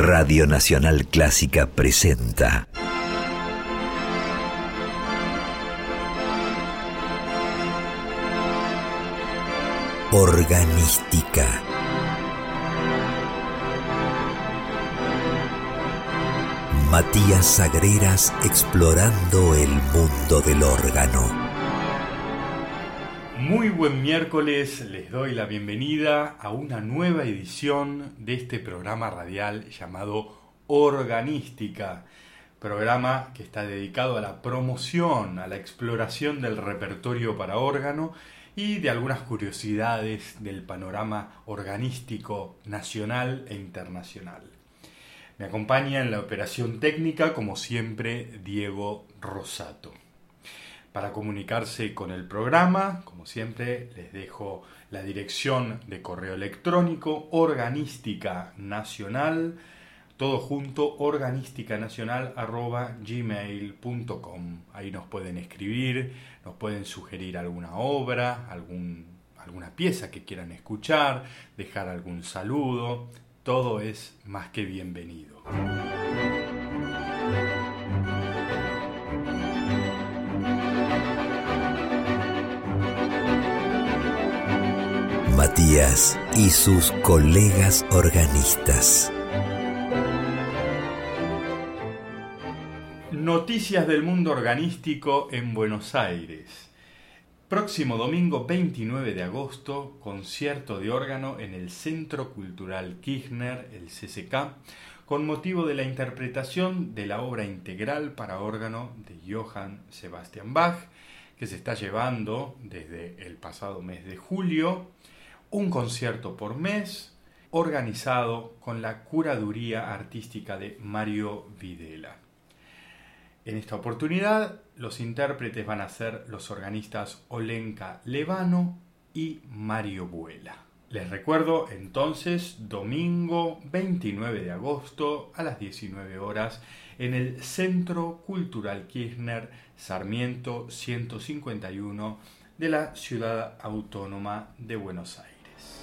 Radio Nacional Clásica presenta Organística. Matías Sagreras explorando el mundo del órgano. Muy buen miércoles, les doy la bienvenida a una nueva edición de este programa radial llamado Organística, programa que está dedicado a la promoción, a la exploración del repertorio para órgano y de algunas curiosidades del panorama organístico nacional e internacional. Me acompaña en la operación técnica, como siempre, Diego Rosato. Para comunicarse con el programa, como siempre, les dejo la dirección de correo electrónico Organística Nacional, todo junto, organisticanacional@gmail.com. Ahí nos pueden escribir, nos pueden sugerir alguna obra, alguna pieza que quieran escuchar, dejar algún saludo. Todo es más que bienvenido. Matías y sus colegas organistas. Noticias del mundo organístico en Buenos Aires. Próximo domingo 29 de agosto, concierto de órgano en el Centro Cultural Kirchner, el CCK, con motivo de la interpretación de la obra integral para órgano de Johann Sebastian Bach, que se está llevando desde el pasado mes de julio, un concierto por mes, organizado con la curaduría artística de Mario Videla. En esta oportunidad, los intérpretes van a ser los organistas Olenka Levano y Mario Buela. Les recuerdo entonces, domingo 29 de agosto a las 19 horas en el Centro Cultural Kirchner, Sarmiento 151 de la Ciudad Autónoma de Buenos Aires.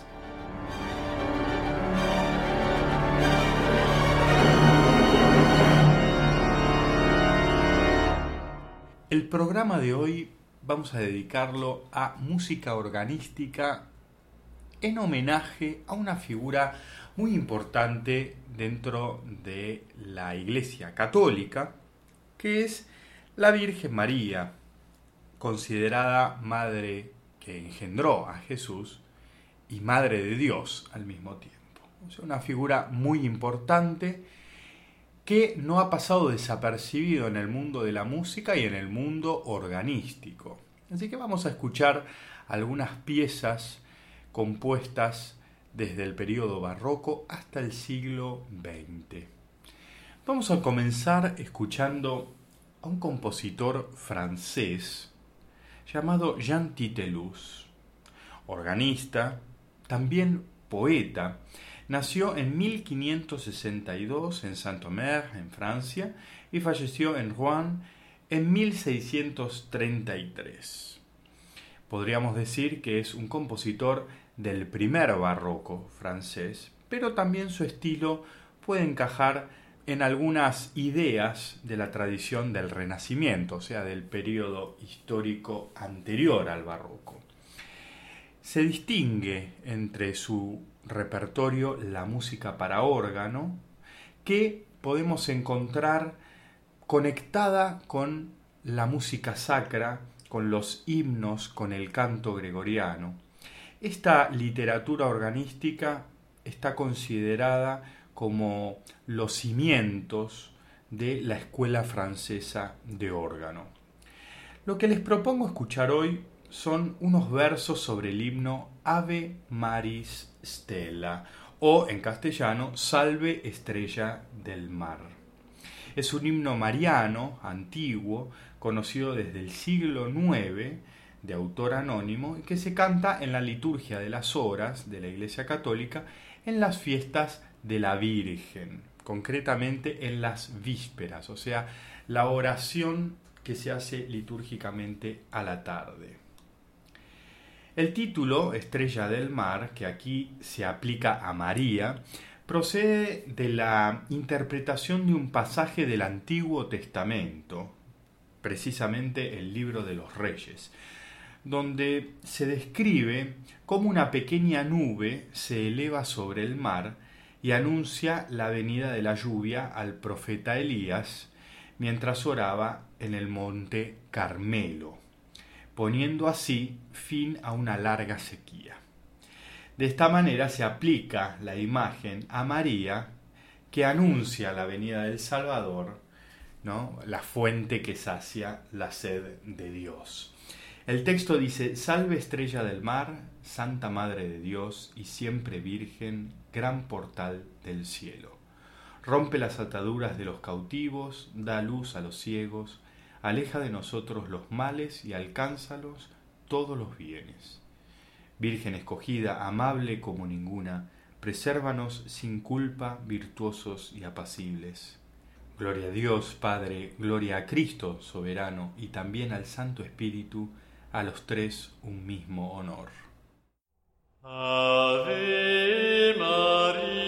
El programa de hoy vamos a dedicarlo a música organística en homenaje a una figura muy importante dentro de la Iglesia Católica, que es la Virgen María, considerada madre que engendró a Jesús y madre de Dios al mismo tiempo. O sea, una figura muy importante que no ha pasado desapercibido en el mundo de la música y en el mundo organístico. Así que vamos a escuchar algunas piezas compuestas desde el periodo barroco hasta el siglo XX. Vamos a comenzar escuchando a un compositor francés llamado Jean Titellus, organista, también poeta. Nació en 1562 en Saint-Omer, en Francia, y falleció en Rouen en 1633. Podríamos decir que es un compositor del primer barroco francés, pero también su estilo puede encajar en algunas ideas de la tradición del Renacimiento, o sea, del periodo histórico anterior al barroco. Se distingue entre su repertorio la música para órgano, que podemos encontrar conectada con la música sacra, con los himnos, con el canto gregoriano. Esta literatura organística está considerada como los cimientos de la escuela francesa de órgano. Lo que les propongo escuchar hoy son unos versos sobre el himno Ave Maris Stella, o en castellano, Salve Estrella del Mar. Es un himno mariano, antiguo, conocido desde el siglo IX, de autor anónimo, y que se canta en la liturgia de las horas de la Iglesia Católica en las fiestas de la Virgen, concretamente en las vísperas, o sea, la oración que se hace litúrgicamente a la tarde. El título, Estrella del Mar, que aquí se aplica a María, procede de la interpretación de un pasaje del Antiguo Testamento, precisamente el Libro de los Reyes, donde se describe cómo una pequeña nube se eleva sobre el mar y anuncia la venida de la lluvia al profeta Elías mientras oraba en el monte Carmelo, poniendo así fin a una larga sequía. De esta manera se aplica la imagen a María, que anuncia la venida del Salvador, ¿no? La fuente que sacia la sed de Dios. El texto dice: Salve estrella del mar, Santa Madre de Dios y siempre Virgen, gran portal del cielo. Rompe las ataduras de los cautivos, da luz a los ciegos, aleja de nosotros los males y alcánzalos todos los bienes. Virgen escogida, amable como ninguna, presérvanos sin culpa, virtuosos y apacibles. Gloria a Dios, Padre, gloria a Cristo, soberano, y también al Santo Espíritu, a los tres un mismo honor. Ave María.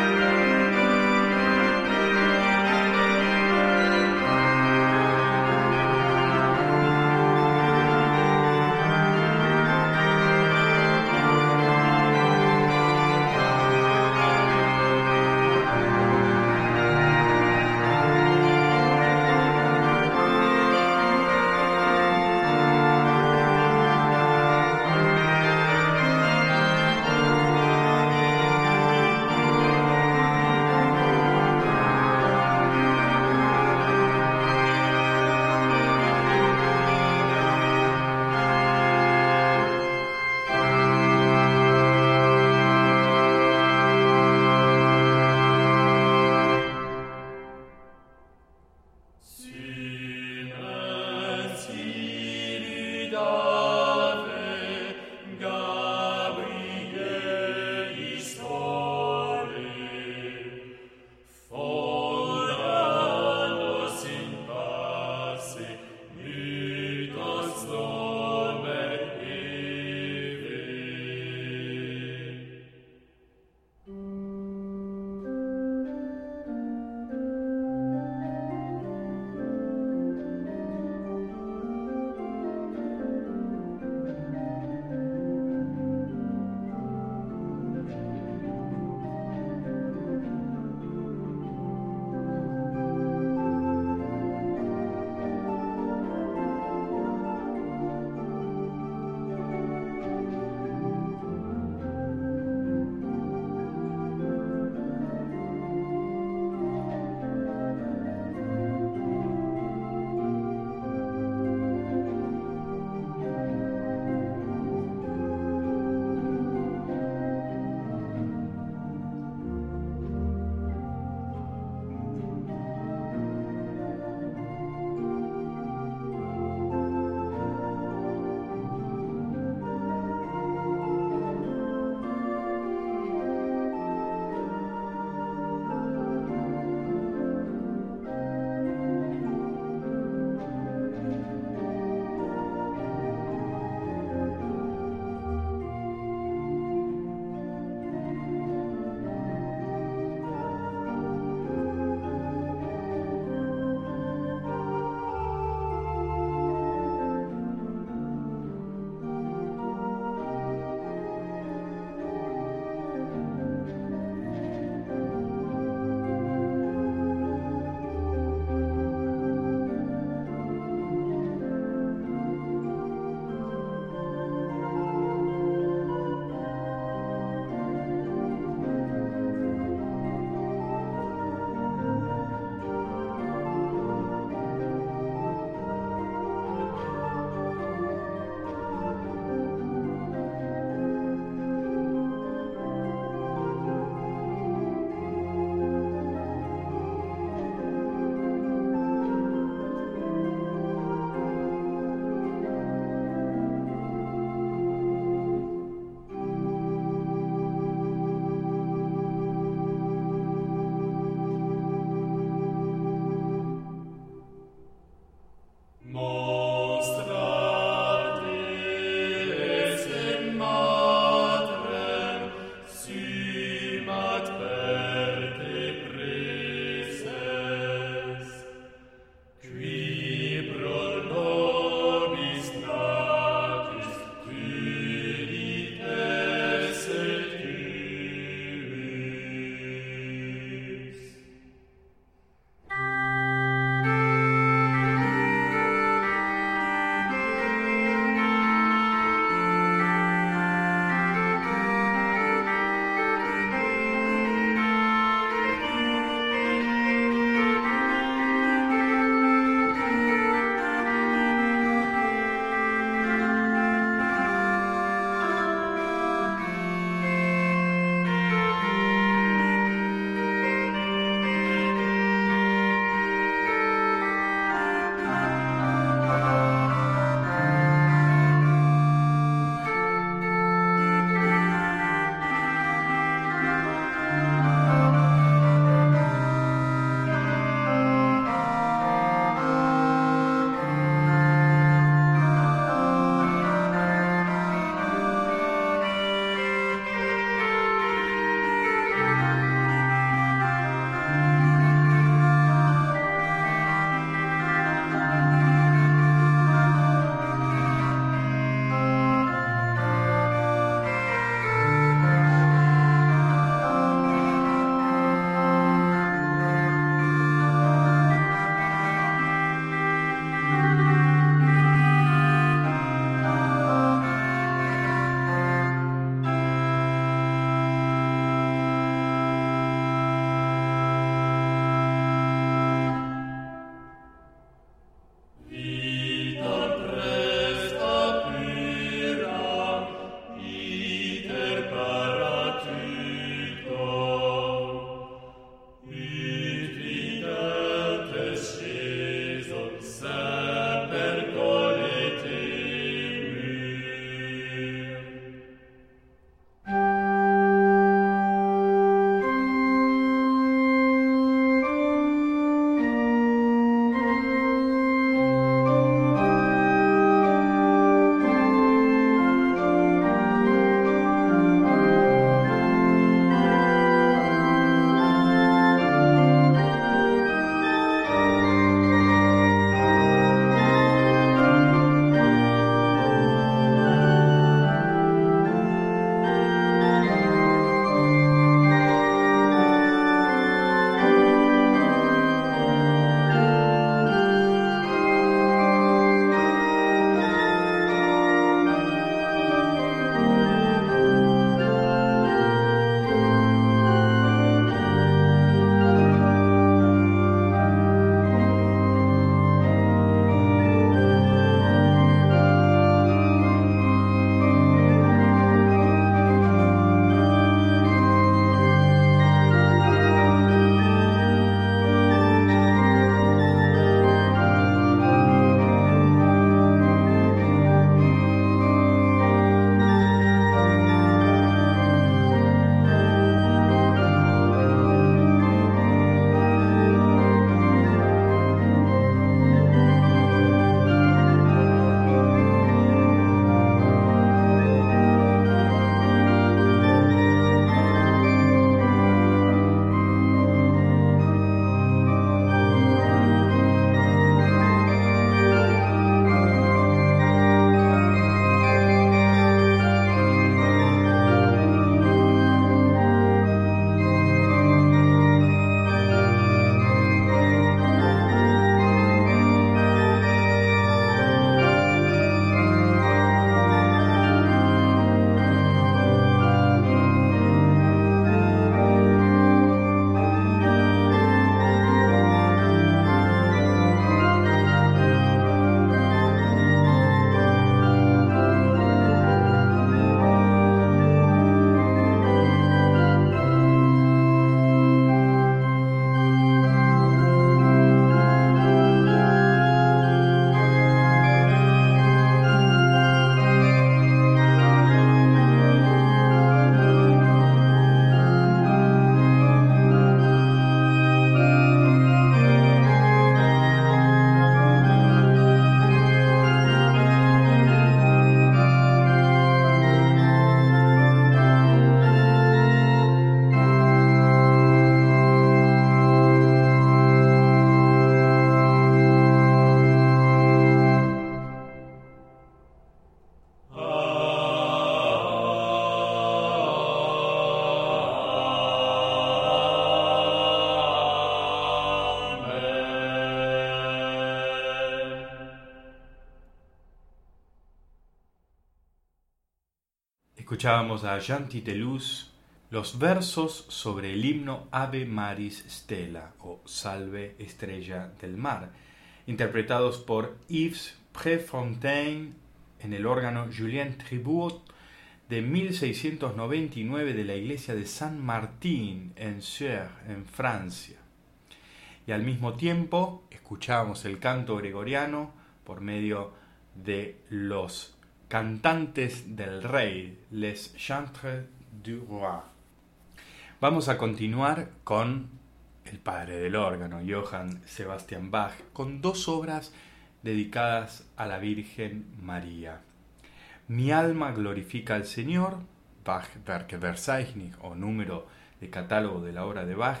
Escuchábamos a Jean Titelus los versos sobre el himno Ave Maris Stella o Salve Estrella del Mar, interpretados por Yves Préfontaine en el órgano Julien Tribut de 1699 de la iglesia de Saint-Martin en Suire, en Francia. Y al mismo tiempo escuchábamos el canto gregoriano por medio de los cantantes del rey, les chantres du roi. Vamos a continuar con el padre del órgano, Johann Sebastian Bach, con dos obras dedicadas a la Virgen María. Mi alma glorifica al Señor, Bach-Werkverzeichnis o número de catálogo de la obra de Bach,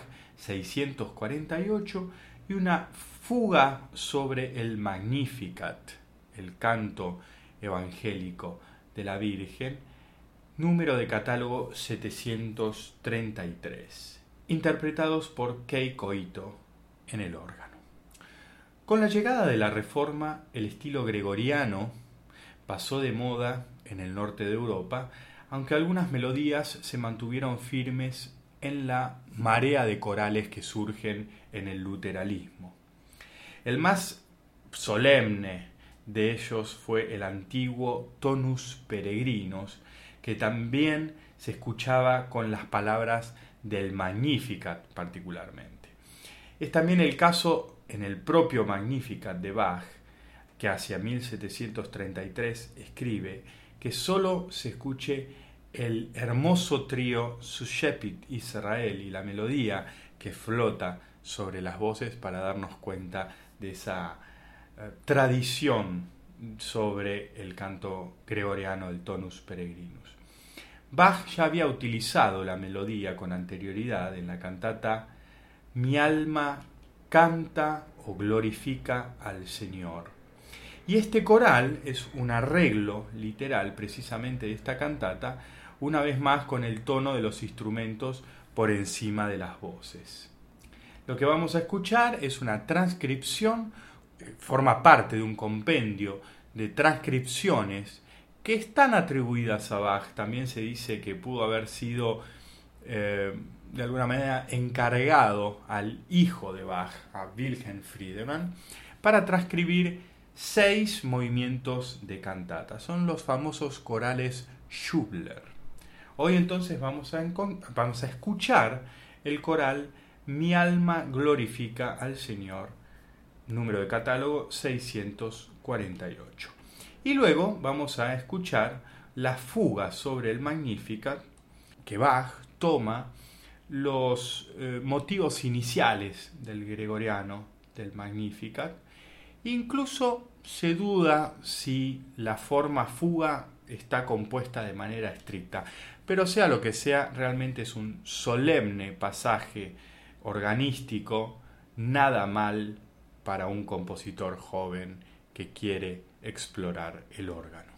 648, y una fuga sobre el Magnificat, el canto evangélico de la Virgen, número de catálogo 733, interpretados por Kei Koito en el órgano. Con la llegada de la Reforma, el estilo gregoriano pasó de moda en el norte de Europa, aunque algunas melodías se mantuvieron firmes en la marea de corales que surgen en el luteranismo. El más solemne de ellos fue el antiguo Tonus Peregrinus, que también se escuchaba con las palabras del Magnificat particularmente. Es también el caso en el propio Magnificat de Bach, que hacia 1733 escribe que solo se escuche el hermoso trío Sushepit Israel y la melodía que flota sobre las voces para darnos cuenta de esa tradición sobre el canto gregoriano del Tonus Peregrinus. Bach ya había utilizado la melodía con anterioridad en la cantata Mi alma canta o glorifica al Señor. Y este coral es un arreglo literal precisamente de esta cantata, una vez más con el tono de los instrumentos por encima de las voces. Lo que vamos a escuchar es una transcripción, forma parte de un compendio de transcripciones que están atribuidas a Bach. También se dice que pudo haber sido de alguna manera encargado al hijo de Bach, a Wilhelm Friedemann, para transcribir 6 movimientos de cantata. Son los famosos corales Schubler. Hoy entonces vamos a escuchar el coral Mi alma glorifica al Señor, número de catálogo 648. Y luego vamos a escuchar la fuga sobre el Magnificat, que Bach toma los motivos iniciales del gregoriano, del Magnificat. Incluso se duda si la forma fuga está compuesta de manera estricta, pero sea lo que sea, realmente es un solemne pasaje organístico, nada mal para un compositor joven que quiere explorar el órgano.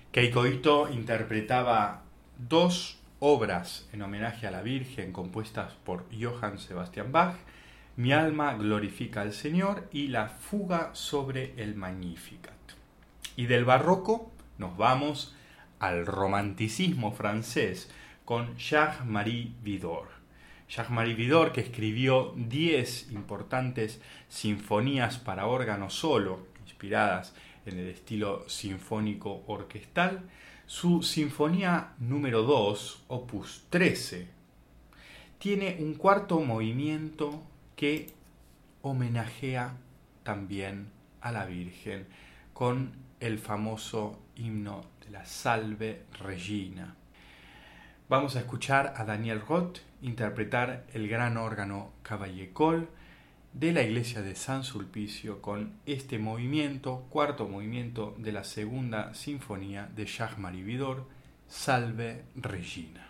Keiko Ito interpretaba 2 obras en homenaje a la Virgen compuestas por Johann Sebastian Bach: Mi alma glorifica al Señor y La fuga sobre el Magnificat. Y del barroco nos vamos al romanticismo francés con Jacques-Marie Widor. Jacques-Marie Widor, que escribió 10 importantes sinfonías para órgano solo, inspiradas en el estilo sinfónico orquestal. Su sinfonía número 2, opus 13, tiene un cuarto movimiento que homenajea también a la Virgen con el famoso himno de la Salve Regina. Vamos a escuchar a Daniel Roth interpretar el gran órgano Cavaillé-Coll de la iglesia de San Sulpicio con este movimiento, cuarto movimiento de la segunda sinfonía de Jacques-Marie Widor, Salve Regina.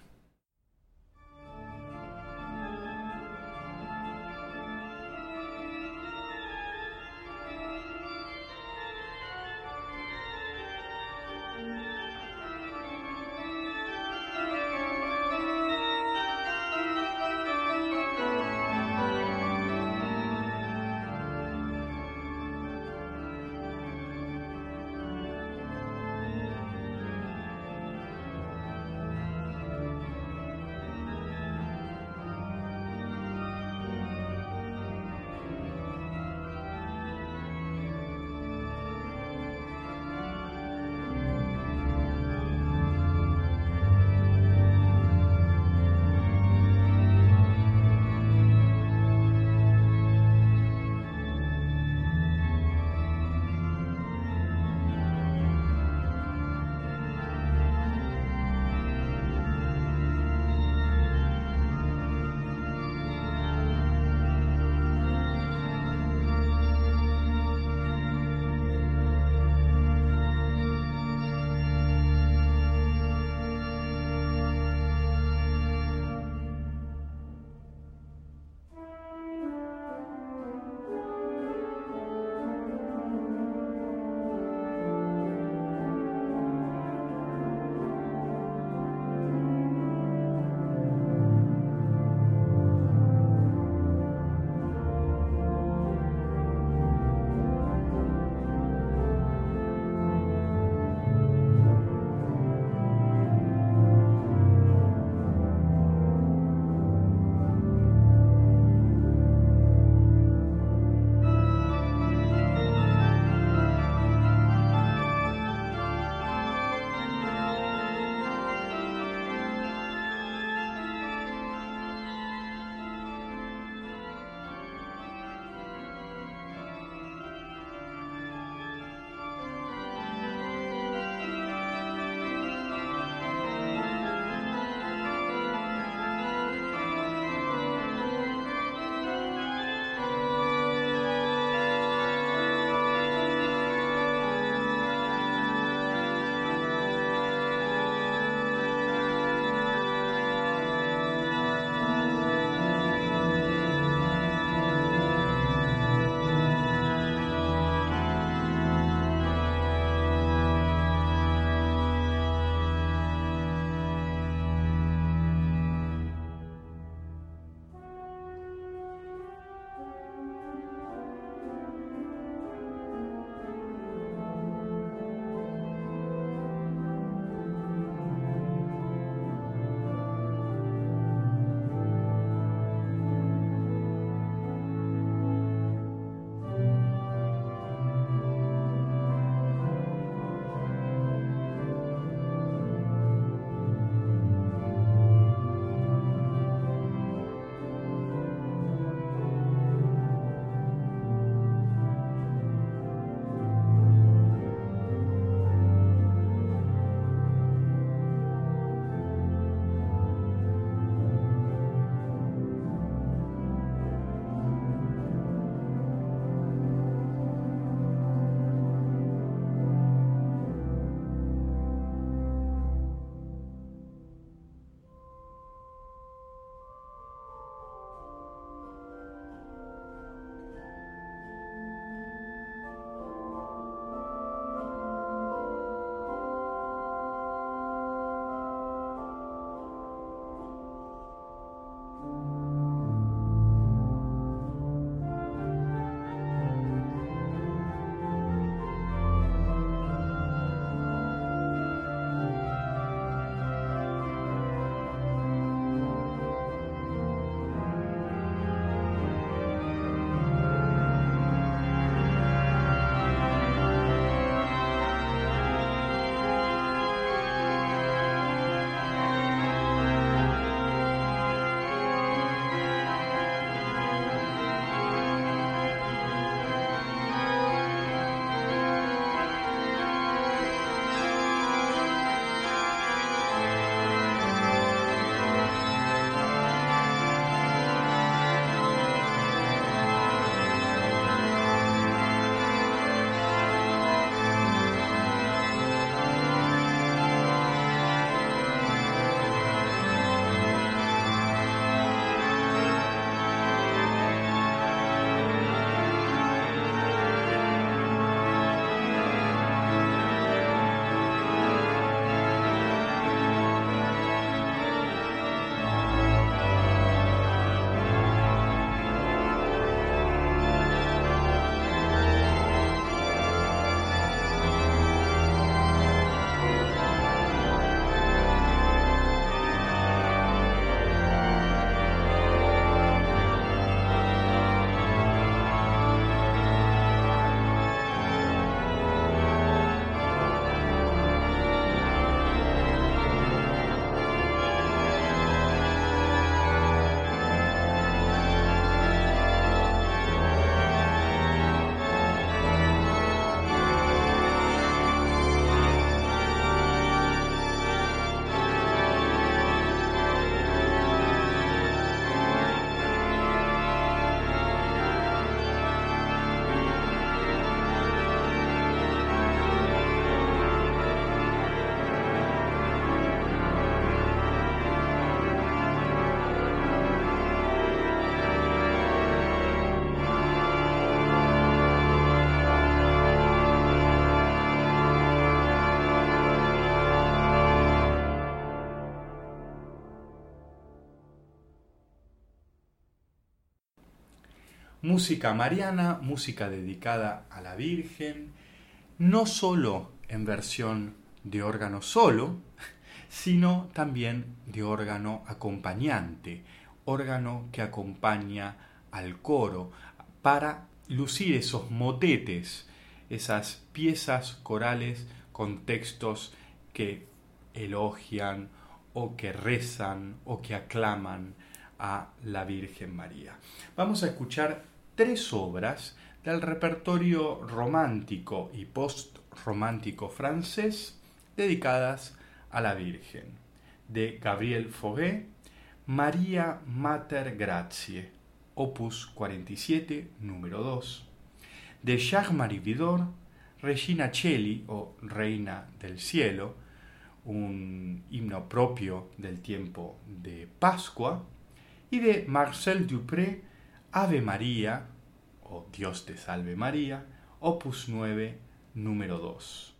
Música mariana, música dedicada a la Virgen, no solo en versión de órgano solo, sino también de órgano acompañante, órgano que acompaña al coro para lucir esos motetes, esas piezas corales con textos que elogian o que rezan o que aclaman a la Virgen María. Vamos a escuchar 3 obras del repertorio romántico y post-romántico francés dedicadas a la Virgen. De Gabriel Fauré, Maria Mater Gratiae, opus 47, número 2. De Charles-Marie Widor, Regina Coeli o Reina del Cielo, un himno propio del tiempo de Pascua. Y de Marcel Dupré, Ave María, o Dios te salve María, opus 9, número 2.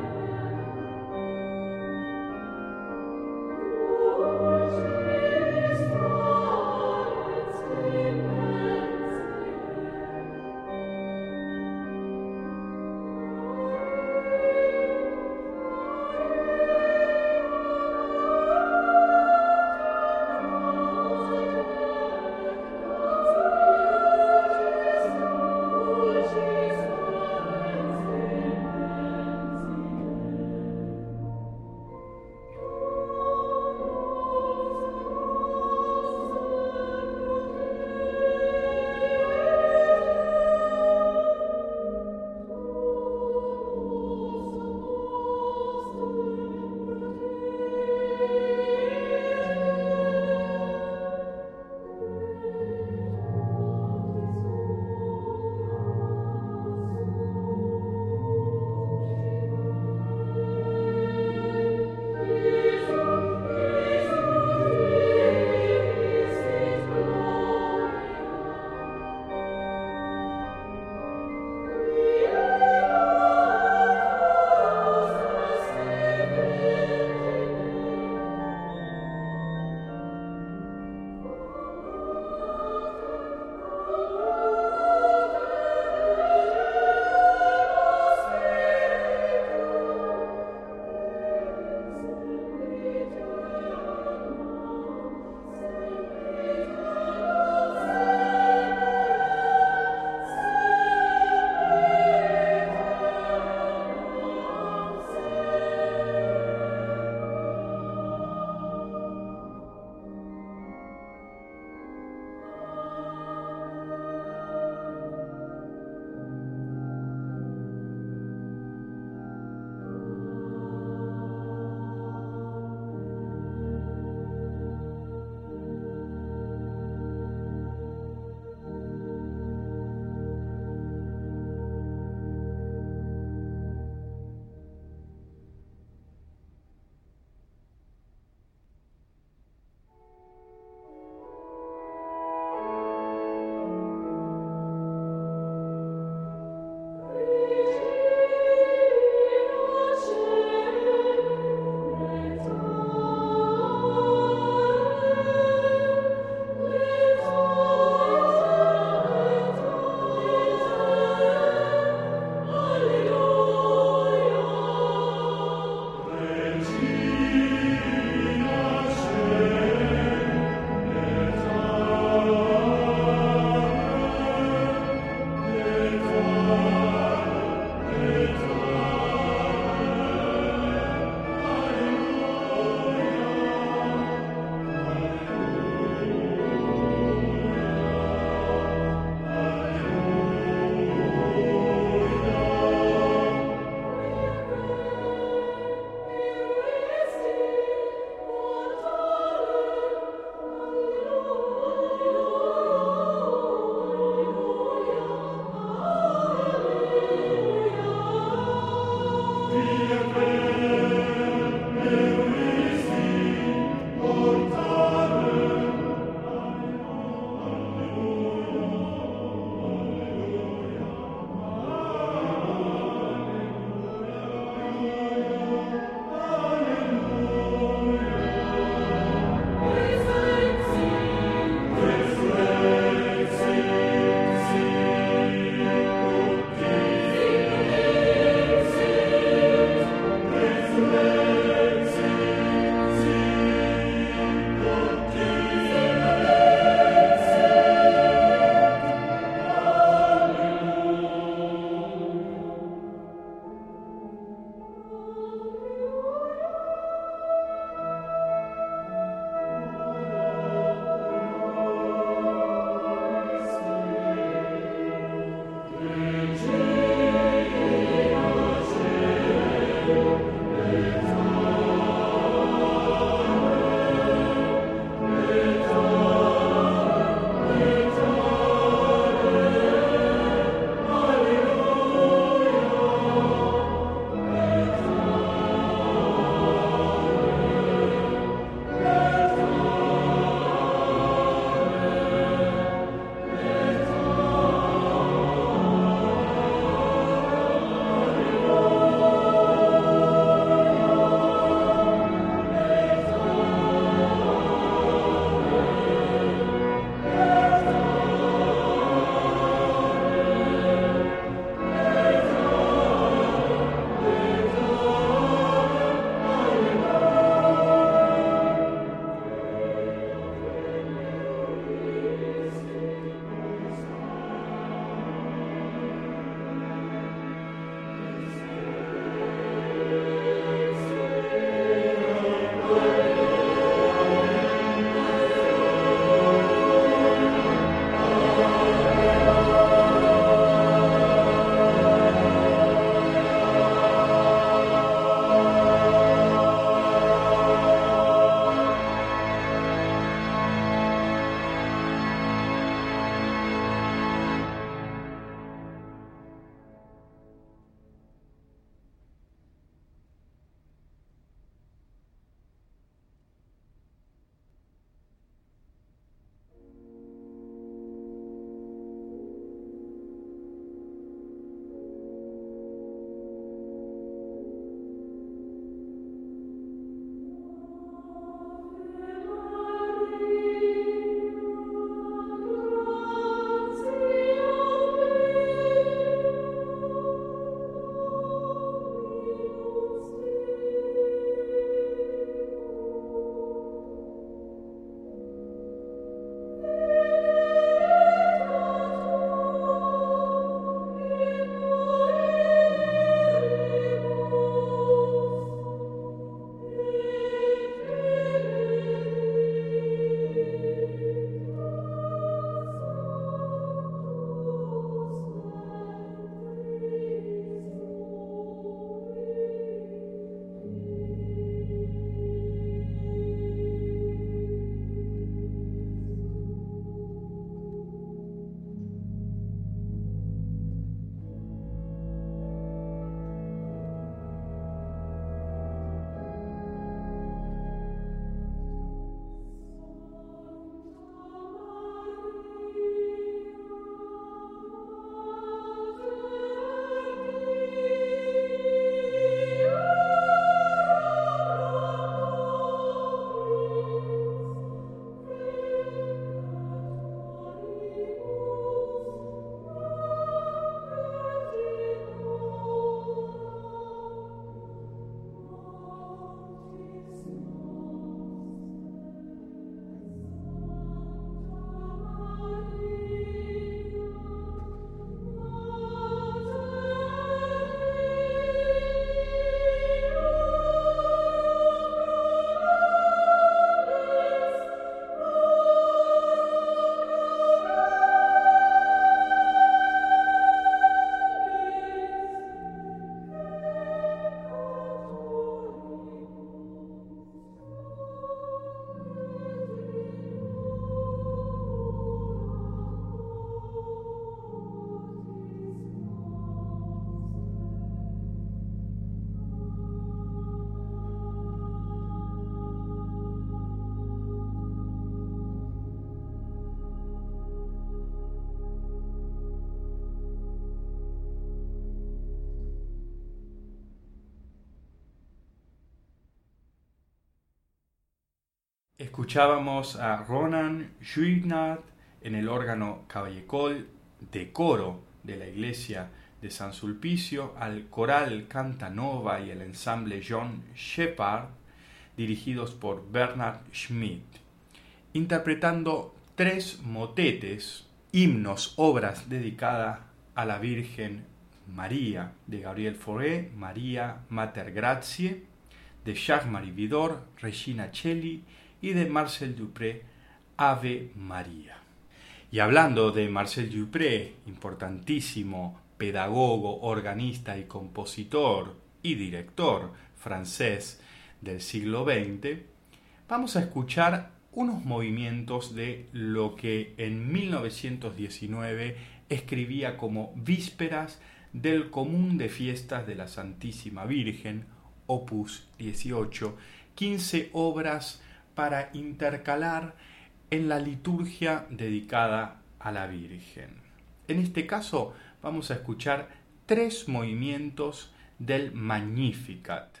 Escuchábamos a Ronan Juignard en el órgano Cavallecol de coro de la iglesia de San Sulpicio, al coral Cantanova y el ensamble John Shepard, dirigidos por Bernard Schmidt, interpretando 3 motetes, himnos, obras dedicadas a la Virgen María, de Gabriel Fauré, María Mater Grazie, de Jacques-Marie Widor, Regina Celli y de Marcel Dupré, Ave María. Y hablando de Marcel Dupré, importantísimo pedagogo, organista y compositor y director francés del siglo XX, vamos a escuchar unos movimientos de lo que en 1919 escribía como Vísperas del Común de Fiestas de la Santísima Virgen, opus 18, 15 obras para intercalar en la liturgia dedicada a la Virgen. En este caso vamos a escuchar 3 movimientos del Magnificat.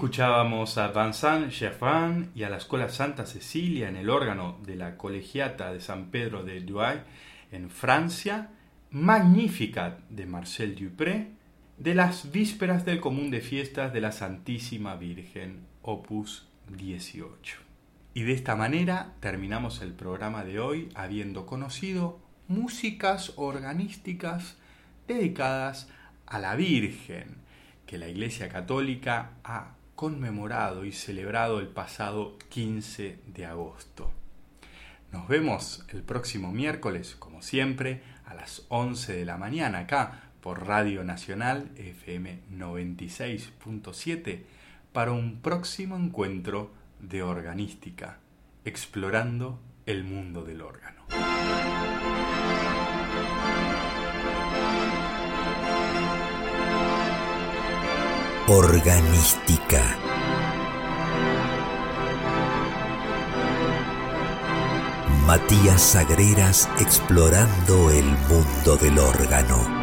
Escuchábamos a Vincent Gerbin y a la Escuela Santa Cecilia en el órgano de la Colegiata de San Pedro de Douai en Francia, Magnificat de Marcel Dupré, de las vísperas del común de fiestas de la Santísima Virgen, opus 18. Y de esta manera terminamos el programa de hoy habiendo conocido músicas organísticas dedicadas a la Virgen, que la Iglesia Católica ha conmemorado y celebrado el pasado 15 de agosto. Nos vemos el próximo miércoles, como siempre, a las 11 de la mañana, acá por Radio Nacional FM 96.7, para un próximo encuentro de organística, explorando el mundo del órgano. Organística. Matías Sagreras explorando el mundo del órgano.